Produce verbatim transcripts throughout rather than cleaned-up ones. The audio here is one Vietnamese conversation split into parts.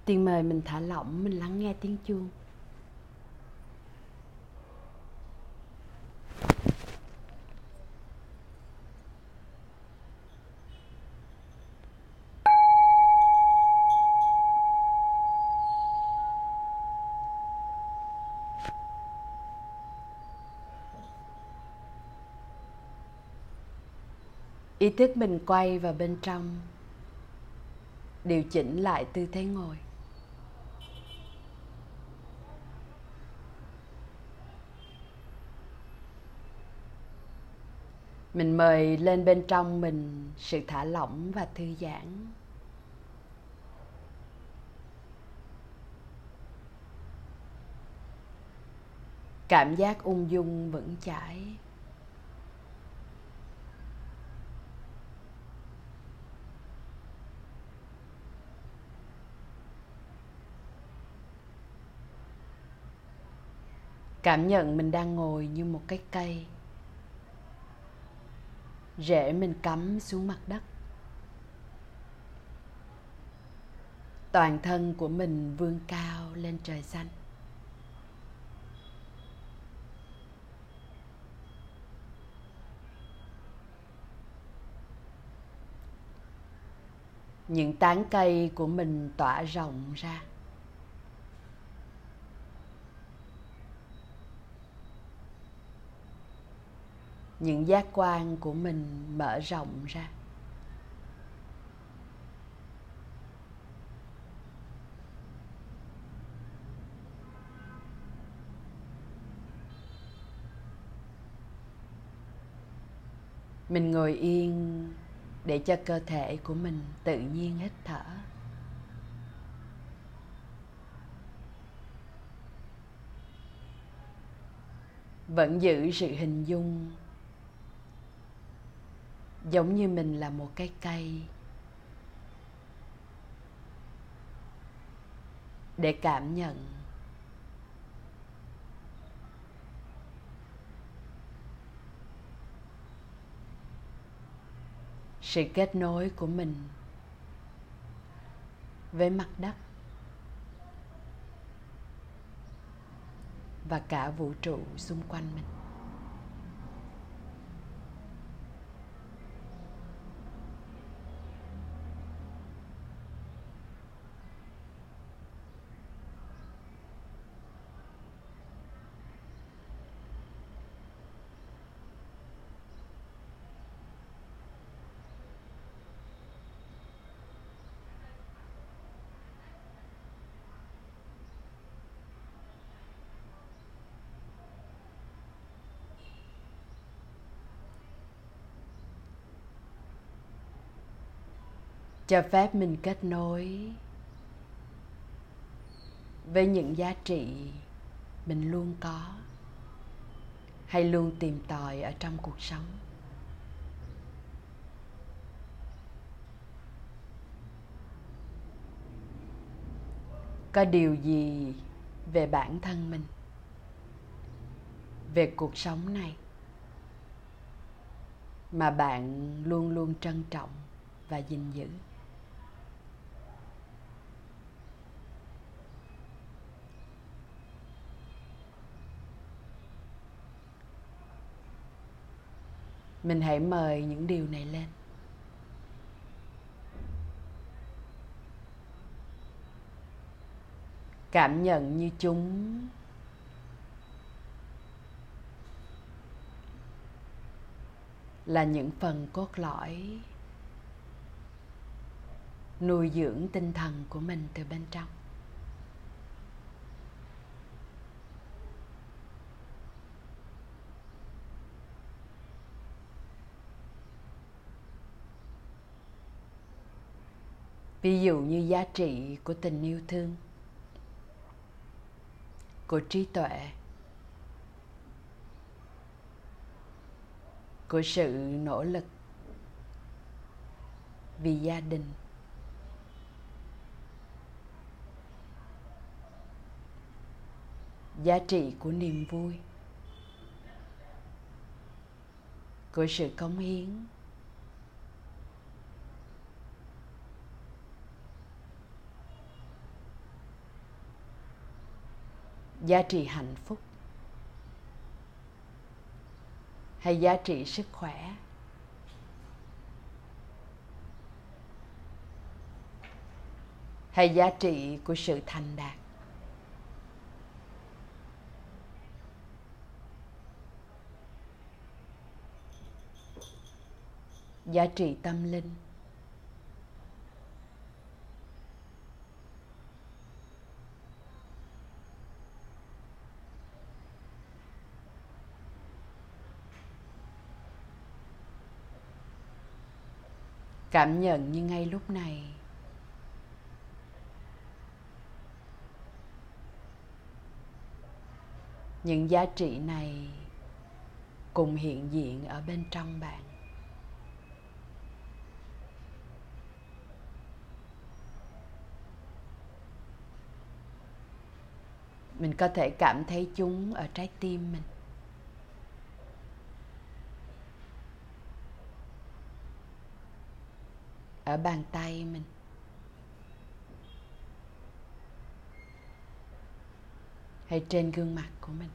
Tiên mời mình thả lỏng, mình lắng nghe tiếng chuông. Ý thức mình quay vào bên trong, điều chỉnh lại tư thế ngồi. Mình mời lên bên trong mình sự thả lỏng và thư giãn. Cảm giác ung dung vững chãi. Cảm nhận mình đang ngồi như một cái cây. Rễ mình cắm xuống mặt đất. Toàn thân của mình vươn cao lên trời xanh. Những tán cây của mình tỏa rộng ra. Những giác quan của mình mở rộng ra. Mình ngồi yên để cho cơ thể của mình tự nhiên hít thở. Vẫn giữ sự hình dung giống như mình là một cái cây, để cảm nhận sự kết nối của mình với mặt đất và cả vũ trụ xung quanh mình. Cho phép mình kết nối với những giá trị mình luôn có hay luôn tìm tòi ở trong cuộc sống. Có điều gì về bản thân mình, về cuộc sống này mà bạn luôn luôn trân trọng và gìn giữ? Mình hãy mời những điều này lên. Cảm nhận như chúng là những phần cốt lõi nuôi dưỡng tinh thần của mình từ bên trong. Ví dụ như giá trị của tình yêu thương, của trí tuệ, của sự nỗ lực vì gia đình, giá trị của niềm vui, của sự cống hiến, giá trị hạnh phúc hay giá trị sức khỏe, hay giá trị của sự thành đạt. Giá trị tâm linh, cảm nhận như ngay lúc này những giá trị này cùng hiện diện ở bên trong bạn. Mình có thể cảm thấy chúng ở trái tim mình, ở bàn tay mình, hay trên gương mặt của mình.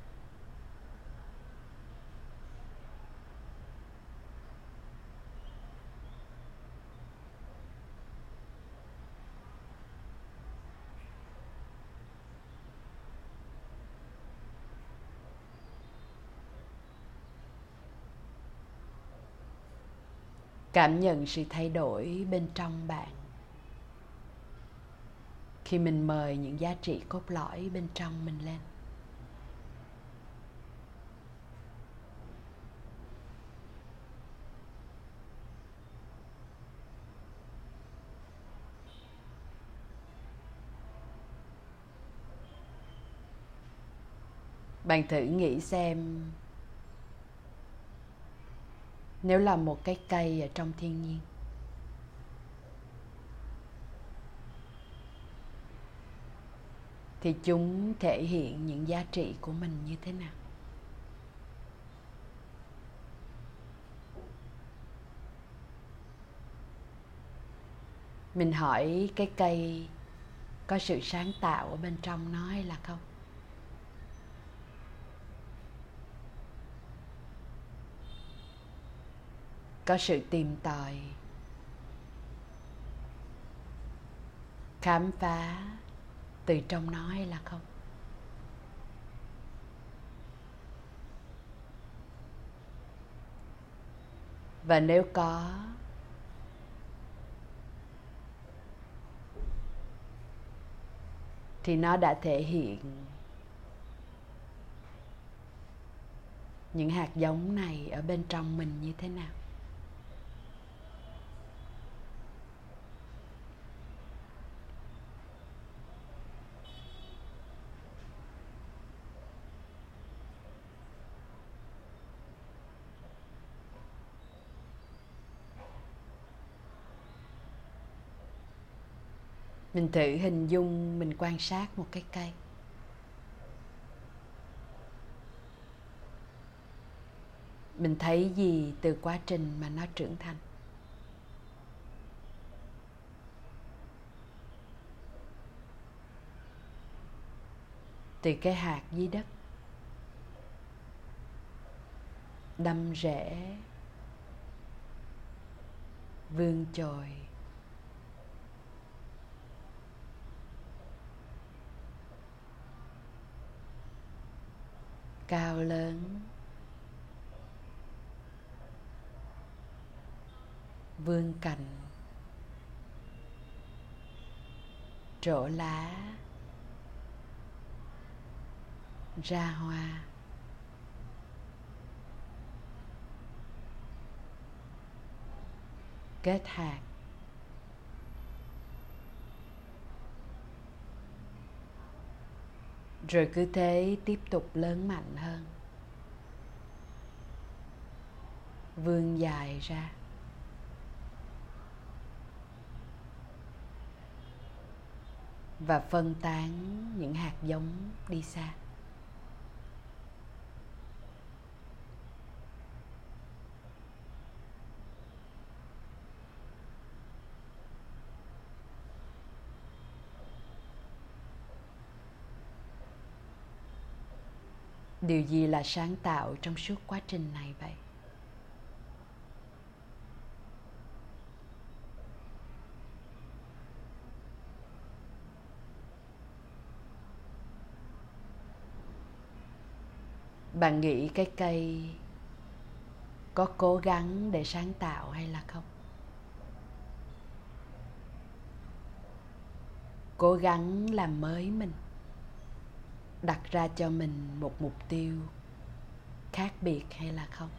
Cảm nhận sự thay đổi bên trong bạn khi mình mời những giá trị cốt lõi bên trong mình lên. Bạn thử nghĩ xem, nếu là một cái cây ở trong thiên nhiên, thì chúng thể hiện những giá trị của mình như thế nào? Mình hỏi cái cây có sự sáng tạo ở bên trong nó hay là không? Có sự tìm tòi, khám phá từ trong nó hay là không? Và nếu có, thì nó đã thể hiện những hạt giống này ở bên trong mình như thế nào? Mình thử hình dung mình quan sát một cái cây. Mình thấy gì từ quá trình mà nó trưởng thành? Từ cái hạt dưới đất, đâm rễ, vươn chồi, cao lớn, vươn cành, trổ lá, ra hoa. Kết hạt, rồi cứ thế tiếp tục lớn mạnh hơn, vươn dài ra, và phân tán những hạt giống đi xa. Điều gì là sáng tạo trong suốt quá trình này vậy? Bạn nghĩ cái cây có cố gắng để sáng tạo hay là không? Cố gắng làm mới mình, đặt ra cho mình một mục tiêu khác biệt hay là không?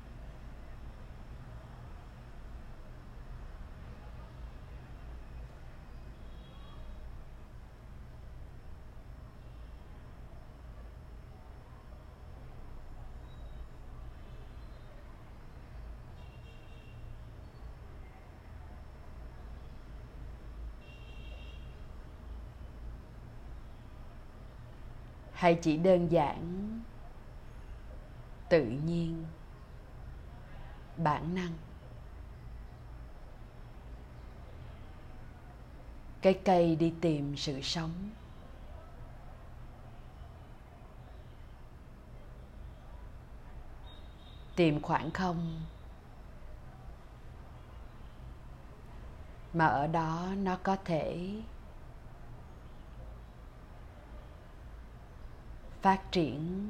Hay chỉ đơn giản, tự nhiên, bản năng? Cái cây đi tìm sự sống, tìm khoảng không mà ở đó nó có thể phát triển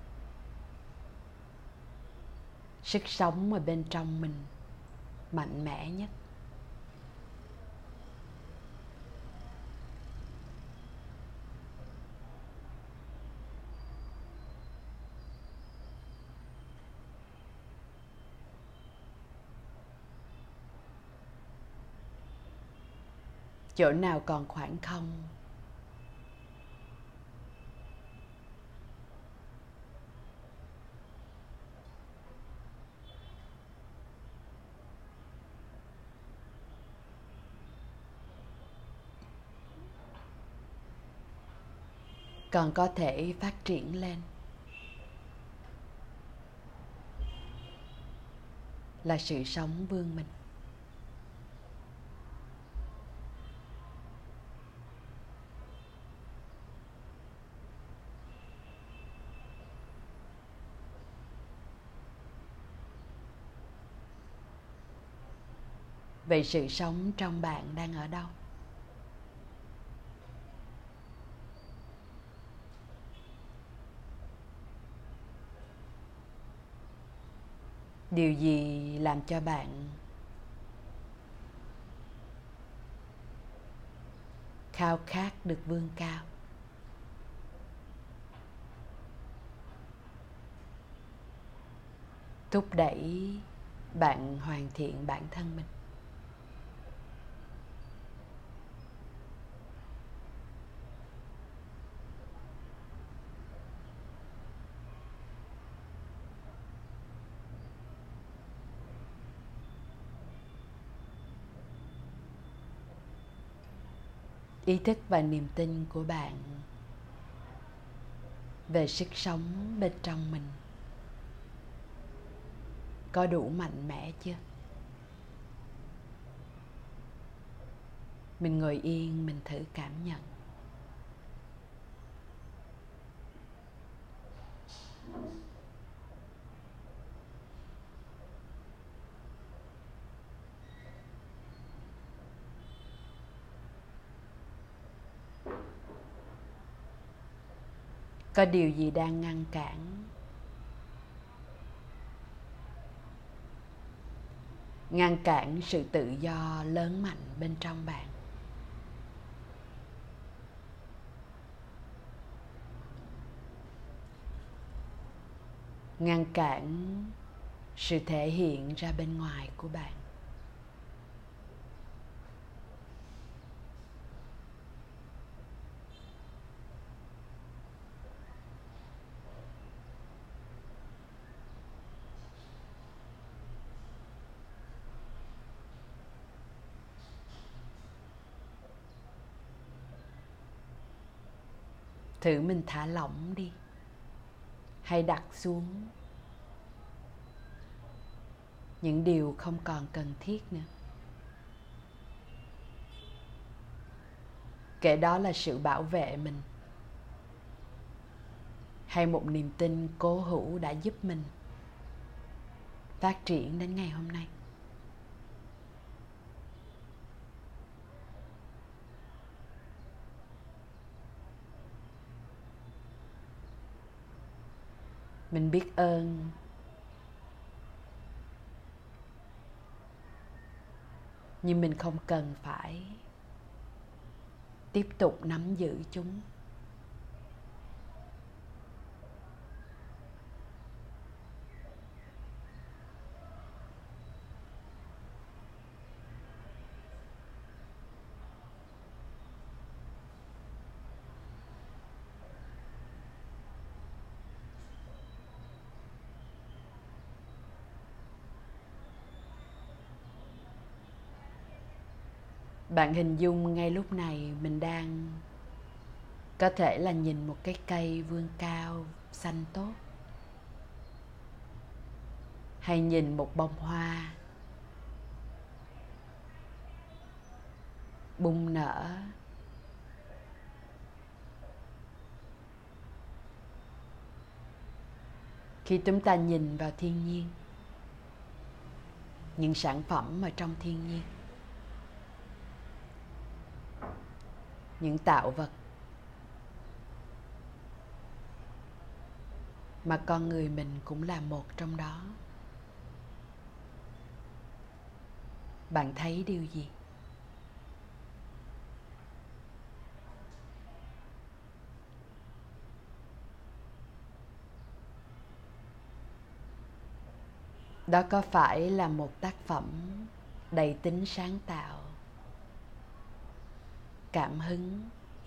sức sống ở bên trong mình mạnh mẽ nhất. Chỗ nào còn khoảng không, còn có thể phát triển lên, là sự sống vươn mình. Vậy sự sống trong bạn đang ở đâu? Điều gì làm cho bạn khao khát được vươn cao? Thúc đẩy bạn hoàn thiện bản thân mình. Ý thức và niềm tin của bạn về sức sống bên trong mình có đủ mạnh mẽ chưa? Mình ngồi yên, mình thử cảm nhận. Có điều gì đang ngăn cản? Ngăn cản sự tự do lớn mạnh bên trong bạn. Ngăn cản sự thể hiện ra bên ngoài của bạn. Thử mình thả lỏng đi, hay đặt xuống những điều không còn cần thiết nữa. Kể đó là sự bảo vệ mình, hay một niềm tin cố hữu đã giúp mình phát triển đến ngày hôm nay. Mình biết ơn nhưng mình không cần phải tiếp tục nắm giữ chúng. Bạn hình dung ngay lúc này mình đang có thể là nhìn một cái cây vươn cao xanh tốt, hay nhìn một bông hoa bung nở, khi chúng ta nhìn vào thiên nhiên, những sản phẩm ở trong thiên nhiên, những tạo vật mà con người mình cũng là một trong đó, bạn thấy điều gì? Đó có phải là một tác phẩm đầy tính sáng tạo, cảm hứng,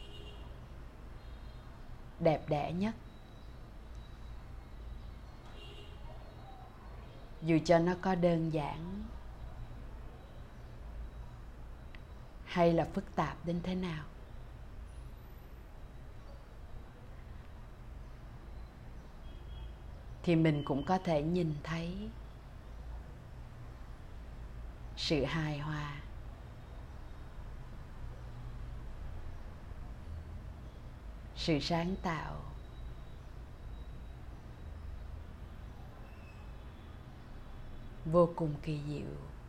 đẹp đẽ nhất? Dù cho nó có đơn giản hay là phức tạp đến thế nào, thì mình cũng có thể nhìn thấy sự hài hòa, sự sáng tạo, vô cùng kỳ diệu.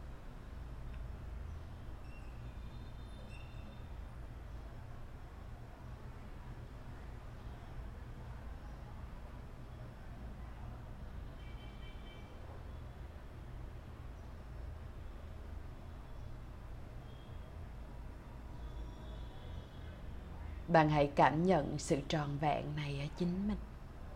Bạn hãy cảm nhận sự trọn vẹn này ở chính mình.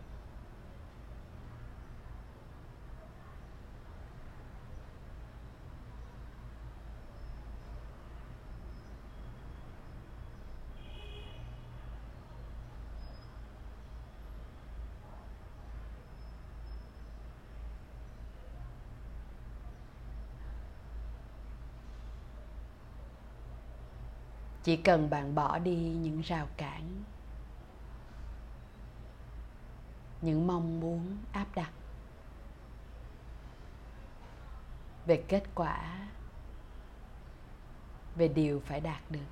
Chỉ cần bạn bỏ đi những rào cản, những mong muốn áp đặt về kết quả, về điều phải đạt được,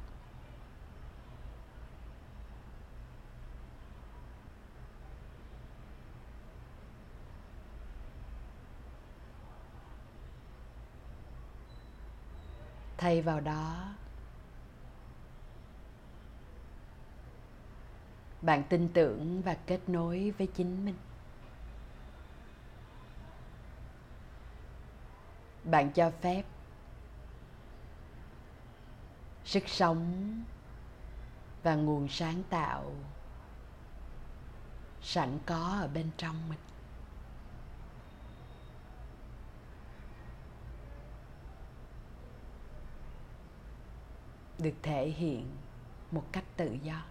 thay vào đó bạn tin tưởng và kết nối với chính mình. Bạn cho phép sức sống và nguồn sáng tạo sẵn có ở bên trong mình được thể hiện một cách tự do.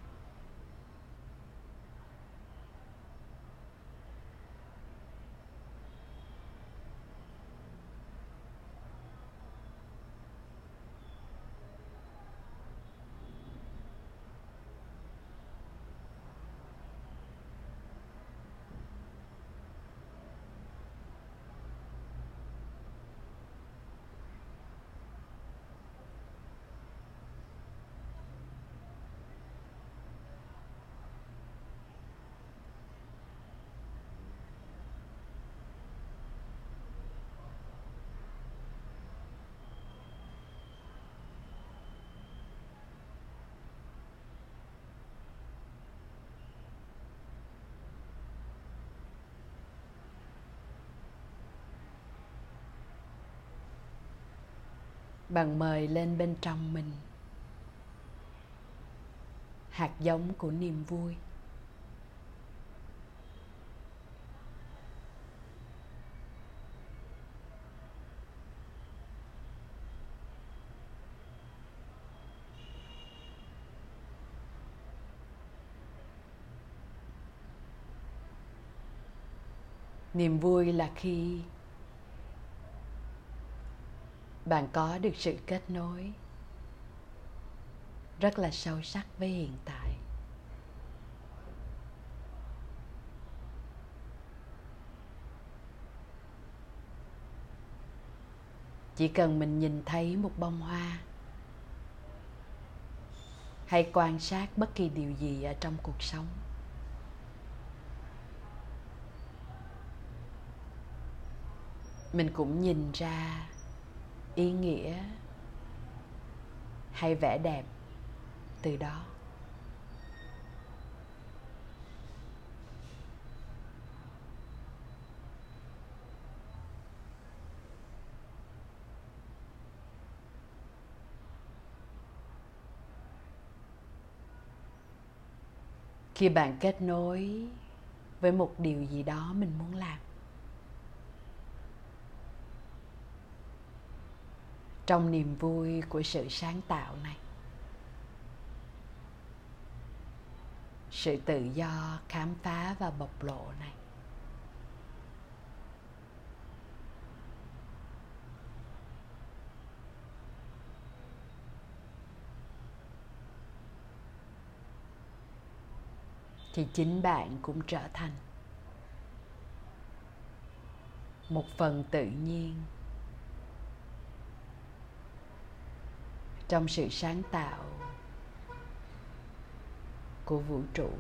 bạn mời lên bên trong mình hạt giống của niềm vui. Niềm vui là khi bạn có được sự kết nối rất là sâu sắc với hiện tại. Chỉ cần mình nhìn thấy một bông hoa hay quan sát bất kỳ điều gì ở trong cuộc sống, mình cũng nhìn ra ý nghĩa hay vẻ đẹp từ đó. Khi bạn kết nối với một điều gì đó mình muốn làm, trong niềm vui của sự sáng tạo này, sự tự do khám phá và bộc lộ này, thì chính bạn cũng trở thành một phần tự nhiên trong sự sáng tạo của vũ trụ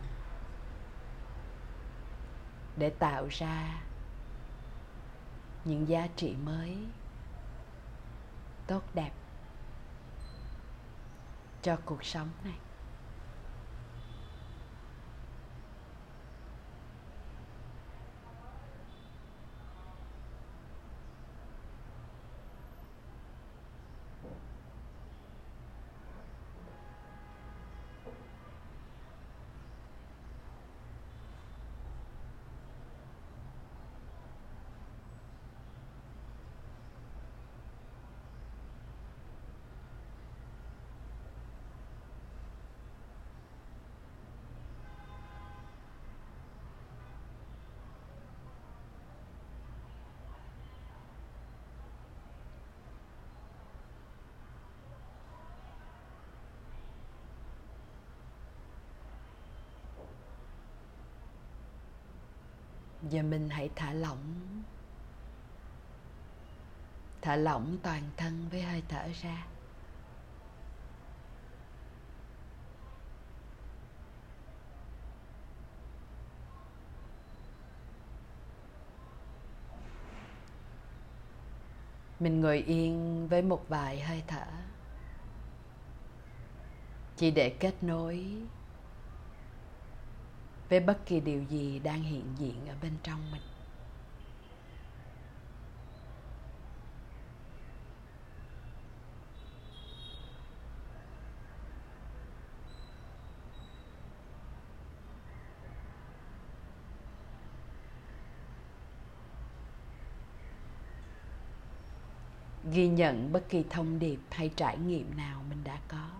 để tạo ra những giá trị mới tốt đẹp cho cuộc sống này. Giờ mình hãy thả lỏng, thả lỏng toàn thân với hơi thở ra. Mình ngồi yên với một vài hơi thở, chỉ để kết nối với bất kỳ điều gì đang hiện diện ở bên trong mình. Ghi nhận bất kỳ thông điệp hay trải nghiệm nào mình đã có.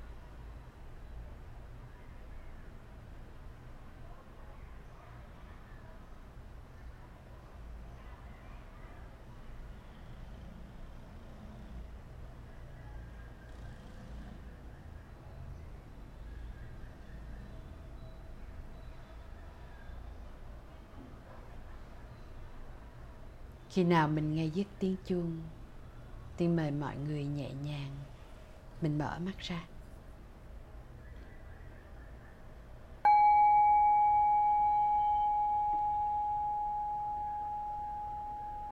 Khi nào mình nghe dứt tiếng chuông, Tiên mời mọi người nhẹ nhàng mình mở mắt ra.